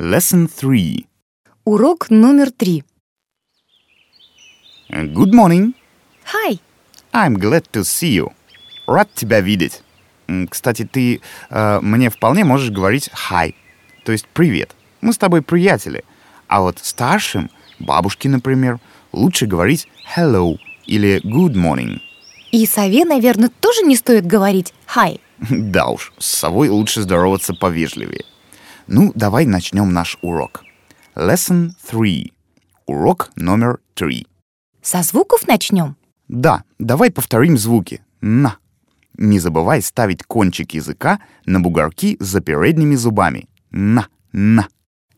Lesson 3. Урок номер 3. Good morning. Hi. I'm glad to see you. Рад тебя видеть. Кстати, ты мне вполне можешь говорить hi, то есть привет. Мы с тобой приятели. А вот старшим, бабушке, например, лучше говорить hello или good morning. И сове, наверное, тоже не стоит говорить hi. Да уж, с совой лучше здороваться повежливее. Ну, давай начнем наш урок. Lesson 3. Урок номер 3. Со звуков начнем? Да, давай повторим звуки. На. Не забывай ставить кончик языка на бугорки за передними зубами. На. Н.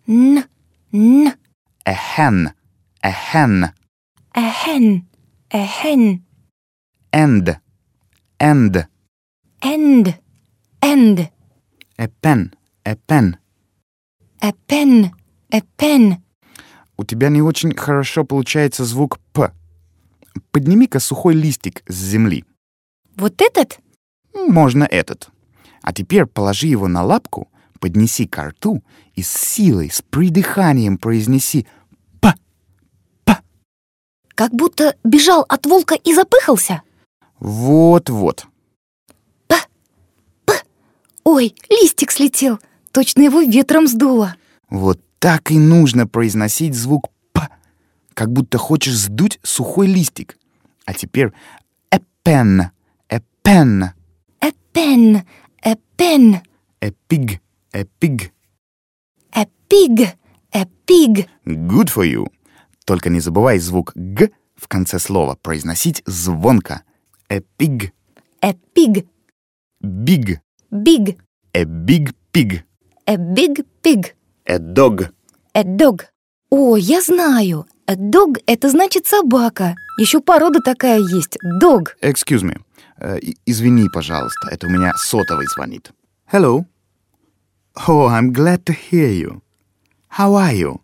A hen. A hen. A hen. A hen. End. End. End. End. A pen. A pen. A pen. A pen. У тебя не очень хорошо получается звук «п». Подними-ка сухой листик с земли. Вот этот? Можно этот. А теперь положи его на лапку, поднеси ко рту и с силой, с придыханием произнеси «п». «П». Как будто бежал от волка и запыхался. Вот-вот. П. П. Ой, листик слетел. Точно его ветром сдуло. Вот так и нужно произносить звук «п», как будто хочешь сдуть сухой листик. А теперь a pen, a pen. A pen. A pen. A pig, a pig. A pig. A pig. Good for you. Только не забывай звук «г» в конце слова произносить звонко. A pig. A pig. Big. Big. A big pig. A big pig. A dog. A dog. О, я знаю. A dog — это значит собака. Еще порода такая есть. Dog. Excuse me. Извини, пожалуйста, это у меня сотовый звонит. Hello. Oh, I'm glad to hear you. How are you?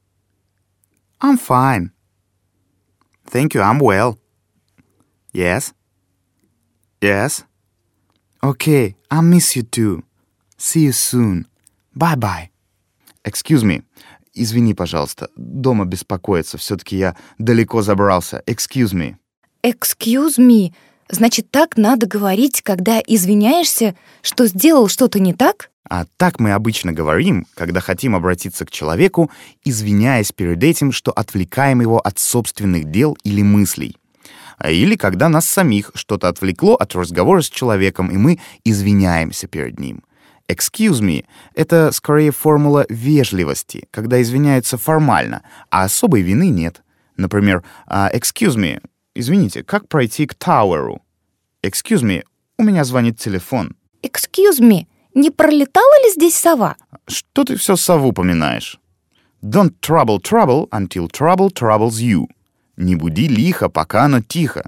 I'm fine. Thank you, I'm well. Yes? Yes? Okay, I miss you too. See you soon. Bye-bye. Excuse me. Извини, пожалуйста. Дома беспокоиться. Все-таки я далеко забрался. Excuse me. Excuse me. Значит, так надо говорить, когда извиняешься, что сделал что-то не так? А так мы обычно говорим, когда хотим обратиться к человеку, извиняясь перед этим, что отвлекаем его от собственных дел или мыслей. Или когда нас самих что-то отвлекло от разговора с человеком, и мы извиняемся перед ним. Excuse me — это скорее формула вежливости, когда извиняются формально, а особой вины нет. Например, excuse me, извините, как пройти к Тауэру? Excuse me, у меня звонит телефон. Excuse me, не пролетала ли здесь сова? Что ты все сову поминаешь? Don't trouble trouble until trouble troubles you. Не буди лихо, пока оно тихо.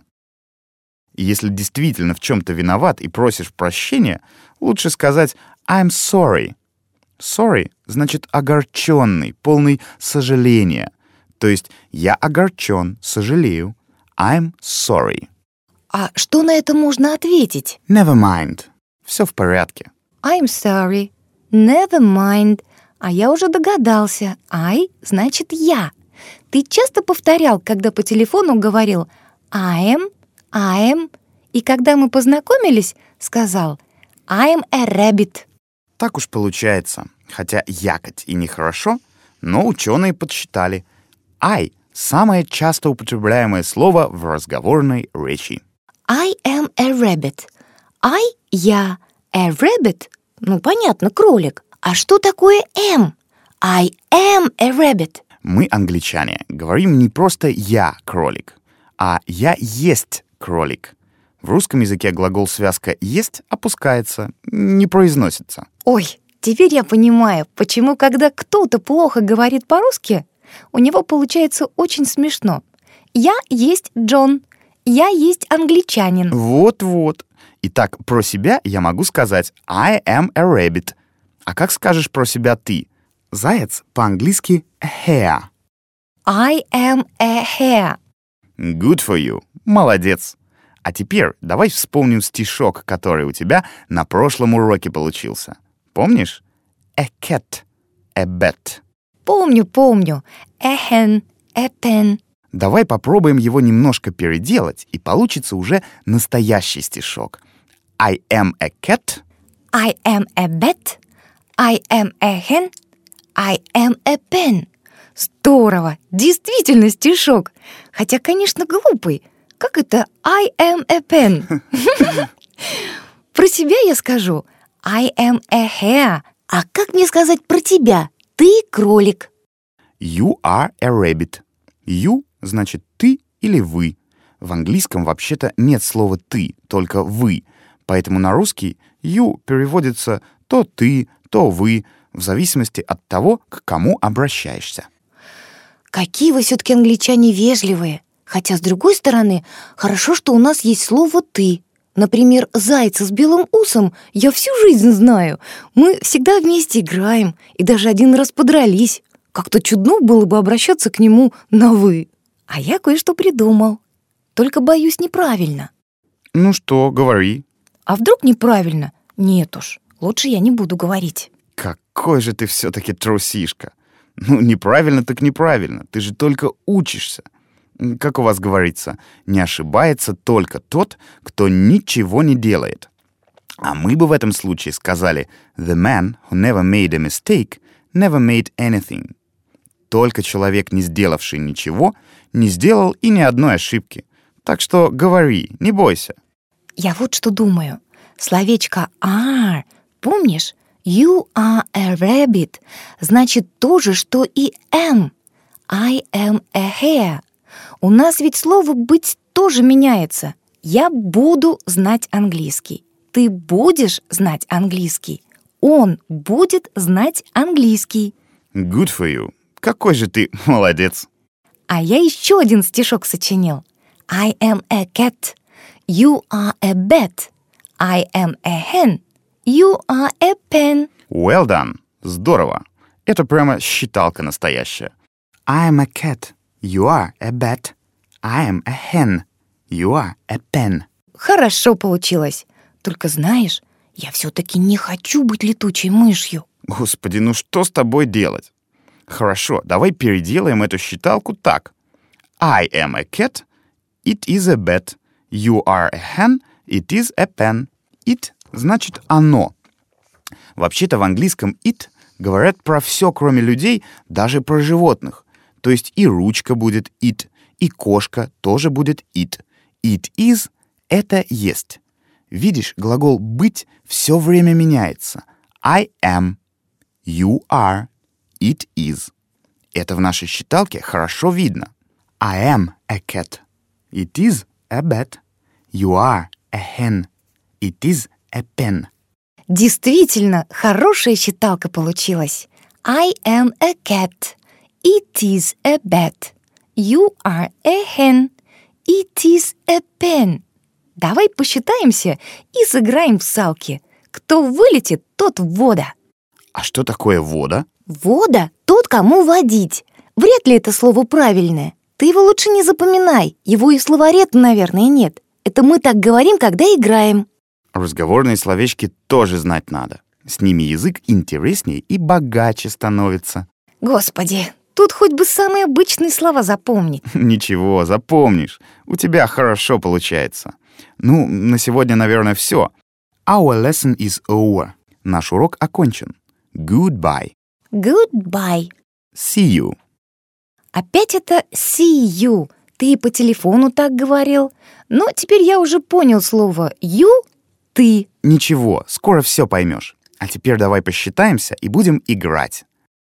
И если действительно в чем-то виноват и просишь прощения, лучше сказать I'm sorry. Sorry значит огорченный, полный сожаления. То есть я огорчен, сожалею. I'm sorry. А что на это можно ответить? Never mind. Все в порядке. I'm sorry. Never mind. А я уже догадался. I значит я. Ты часто повторял, когда по телефону говорил I am, и когда мы познакомились, сказал I'm a rabbit. Так уж получается. Хотя якать и нехорошо, но ученые подсчитали. I — самое часто употребляемое слово в разговорной речи. I am a rabbit. I — я. A rabbit — ну, понятно, кролик. А что такое am? I am a rabbit. Мы, англичане, говорим не просто «я кролик», а «я есть кролик». В русском языке глагол-связка «есть» опускается, не произносится. Ой, теперь я понимаю, почему, когда кто-то плохо говорит по-русски, у него получается очень смешно. Я есть Джон, я есть англичанин. Вот-вот. Итак, про себя я могу сказать I am a rabbit. А как скажешь про себя ты? Заяц по-английски a hare. I am a hare. Good for you. Молодец. А теперь давай вспомним стишок, который у тебя на прошлом уроке получился. Помнишь? A cat, a bat. помню. A hen, a pen. Давай попробуем его немножко переделать, и получится уже настоящий стишок. I am a cat. I am a bat. I am a hen. I am a pen. Здорово! Действительно стишок. Хотя, конечно, глупый. Как это I am a pen? Про себя я скажу I am a hare. А как мне сказать про тебя? Ты кролик. You are a rabbit. You значит ты или вы. В английском вообще-то нет слова «ты», только «вы». Поэтому на русский you переводится то «ты», то «вы», в зависимости от того, к кому обращаешься. Какие вы все-таки англичане вежливые. Хотя, с другой стороны, хорошо, что у нас есть слово «ты». Например, зайца с белым усом я всю жизнь знаю. Мы всегда вместе играем и даже один раз подрались. Как-то чудно было бы обращаться к нему на «вы». А я кое-что придумал. Только, боюсь, неправильно. Ну что, говори. А вдруг неправильно? Нет уж, лучше я не буду говорить. Какой же ты все-таки трусишка. Ну, неправильно так неправильно. Ты же только учишься. Как у вас говорится, не ошибается только тот, кто ничего не делает. А мы бы в этом случае сказали «The man who never made a mistake never made anything». Только человек, не сделавший ничего, не сделал и ни одной ошибки. Так что говори, не бойся. Я вот что думаю. Словечко are, помнишь? You are a rabbit значит то же, что и am. I am a hare. У нас ведь слово «быть» тоже меняется. Я буду знать английский. Ты будешь знать английский. Он будет знать английский. Good for you. Какой же ты молодец. А я еще один стишок сочинил. I am a cat. You are a bat. I am a hen. You are a pen. Well done. Здорово. Это прямо считалка настоящая. I am a cat. You are a bat. I am a hen. You are a pen. Хорошо получилось. Только знаешь, я все-таки не хочу быть летучей мышью. Господи, ну что с тобой делать? Хорошо, давай переделаем эту считалку так. I am a cat. It is a bat. You are a hen. It is a pen. It значит «оно». Вообще-то в английском «it» говорят про все, кроме людей, даже про животных. То есть и ручка будет «it», и кошка тоже будет «it». It is — это «есть». Видишь, глагол «быть» все время меняется. I am, you are, it is. Это в нашей считалке хорошо видно. I am a cat. It is a bat. You are a hen. It is a pen. Действительно, хорошая считалка получилась. I am a cat. It is a bat. You are a hen. It is a pen. Давай посчитаемся и сыграем в салки. Кто вылетит, тот в вода. А что такое вода? Вода — тот, кому водить. Вряд ли это слово правильное. Ты его лучше не запоминай. Его и в словаре, наверное, нет. Это мы так говорим, когда играем. Разговорные словечки тоже знать надо. С ними язык интереснее и богаче становится. Господи, тут хоть бы самые обычные слова запомнить. Ничего, запомнишь. У тебя хорошо получается. Ну, на сегодня, наверное, все. Our lesson is over. Наш урок окончен. Goodbye. Goodbye. See you. Опять это see you. Ты и по телефону так говорил. Но теперь я уже понял слово you — ты. Ничего, скоро все поймешь. А теперь давай посчитаемся и будем играть.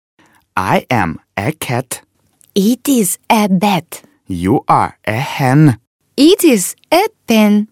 I am a cat. It is a bat. You are a hen. It is a pen.